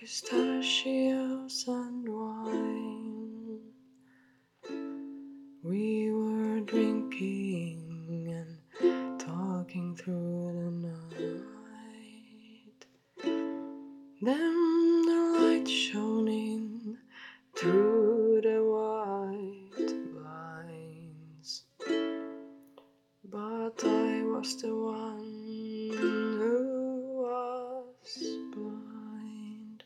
pistachios and wine. We were drinking and talking through the night. Then the light shone in through the white blinds. But I was the one who was blind.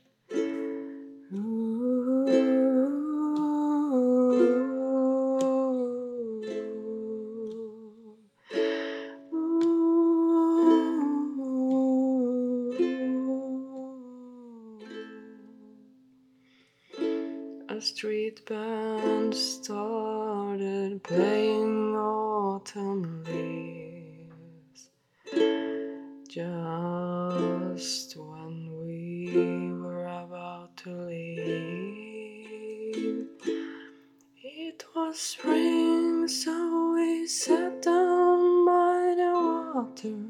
A street band started playing Autumn Leaves just when we were about to leave. It was spring, so we sat down by the water.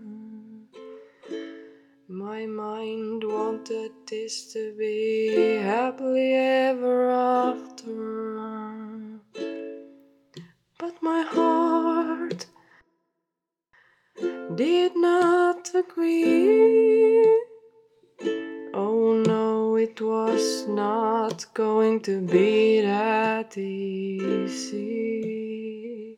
My mind wanted this to be happily ever after, but my heart did not agree. Oh no, it was not going to be that easy.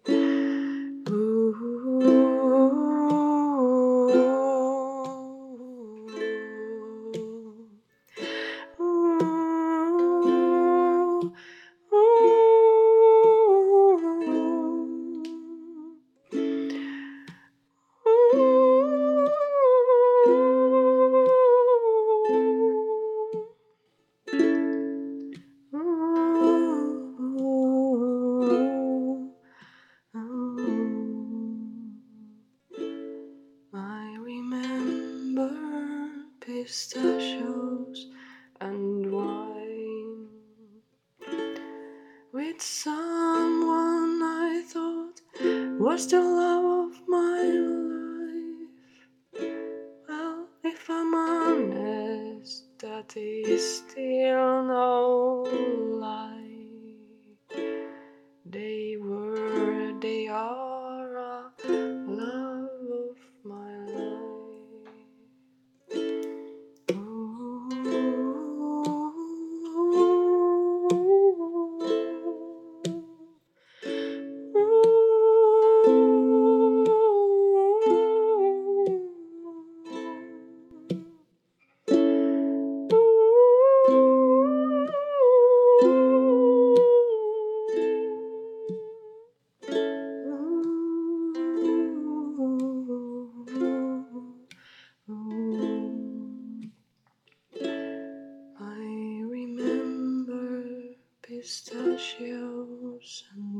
I remember pistachios and wine with someone I thought was the love of my life. Well, if I'm honest, that is still no lie. They are a love of my life. I remember pistachios and